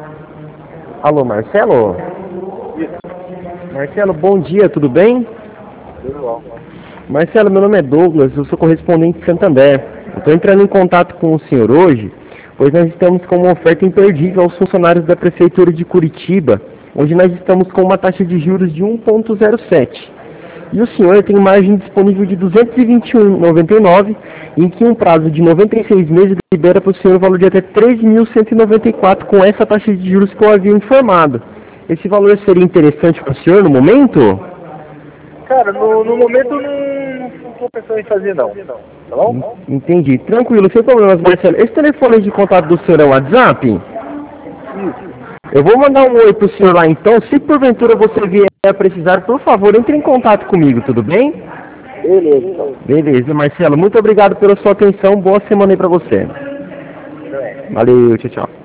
Alô, Marcelo? Marcelo, bom dia, tudo bem? Tudo bom. Marcelo, meu nome é Douglas, eu sou correspondente de Santander. Eu estou entrando em contato com o senhor hoje, pois nós estamos com uma oferta imperdível aos funcionários da Prefeitura de Curitiba, onde nós estamos com uma taxa de juros de 1,07. E o senhor tem margem disponível de R$ 221,99, em que um prazo de 96 meses libera para o senhor o valor de até R$ 3.194 com essa taxa de juros que eu havia informado. Esse valor seria interessante para o senhor no momento? Cara, no momento não estou pensando em fazer não. Tá bom? Entendi. Tranquilo, sem problemas, Marcelo. Esse telefone de contato do senhor é o WhatsApp? Isso. Eu vou mandar um oi pro senhor lá então. Se porventura você vier a precisar, por favor, entre em contato comigo, tudo bem? Beleza, então. Beleza, Marcelo. Muito obrigado pela sua atenção. Boa semana aí pra você. Valeu, tchau, tchau.